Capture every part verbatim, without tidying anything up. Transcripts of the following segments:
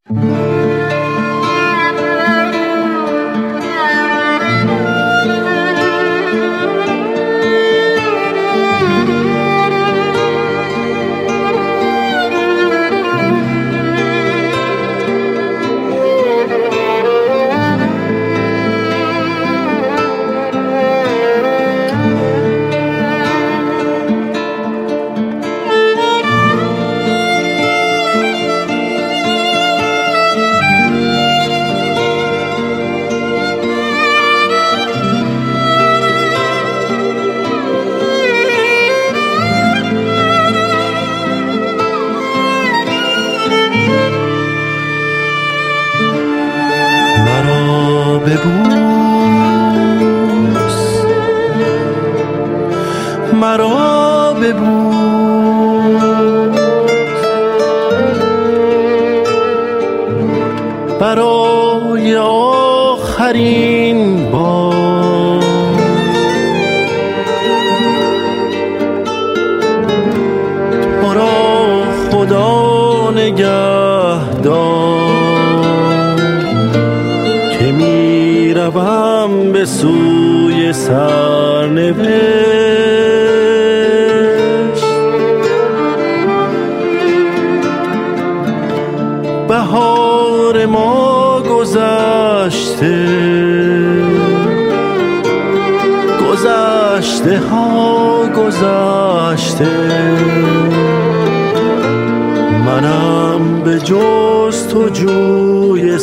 ببوس مرا ببوس برای آخرین بار تو را خدا نگهدار روم به سوی سرنوشت بهار ما گذشته گذشته ها گذشته منم به جستجوی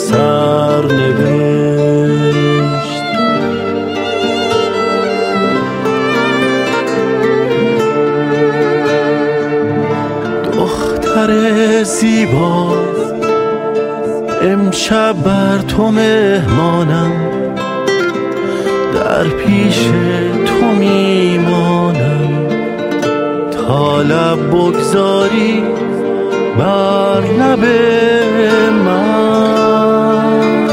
سرنوشت دختر زیبا امشب بر تو مهمانم در پیش تو میمانم تا لب بگذاری بر لب من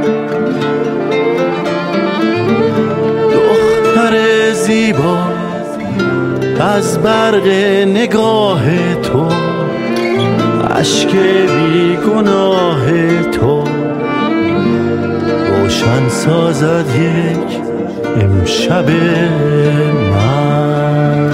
دختر زیبا از برق نگاه تو اشک بی گناه تو روشن سازد یک امشب من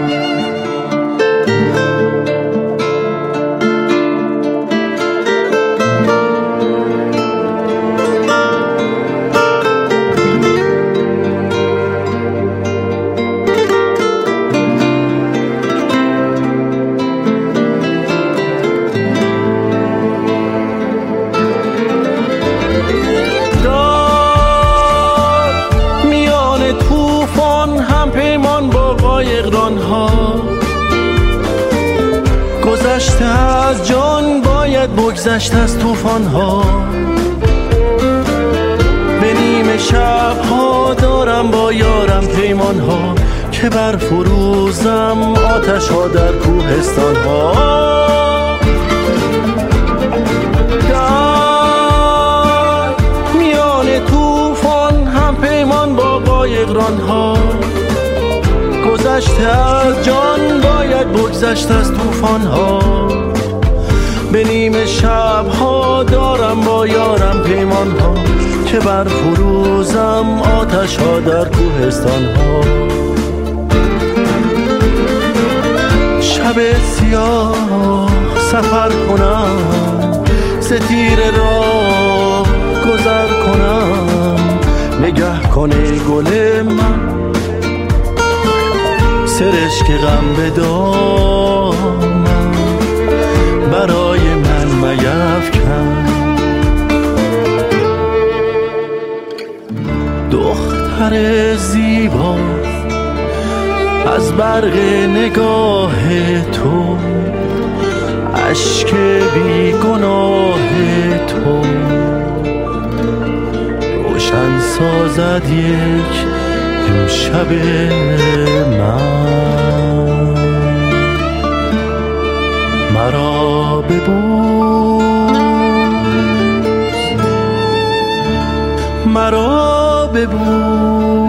گذشته از جان باید بگذشت از طوفان ها به نیمه شب ها دارم با یارم پیمان ها که بر فروزم آتش ها در کوهستان ها در میان طوفان هم پیمان با قایقران ها گذشته از جان باید بگذشت از طوفان ها به نیمه شب ها دارم با یارم پیمان ها که بر فروزم آتش ها در کوهستان ها شب سیاه سفر کنم ز تیره راه گذر کنم نگه کنه گل من سرشک غم به دامم برای من میفکن دختر زیبا از برق نگاه تو اشک بی گناه تو روشن سازد یک امشب من مرا ببوس مرا ببوس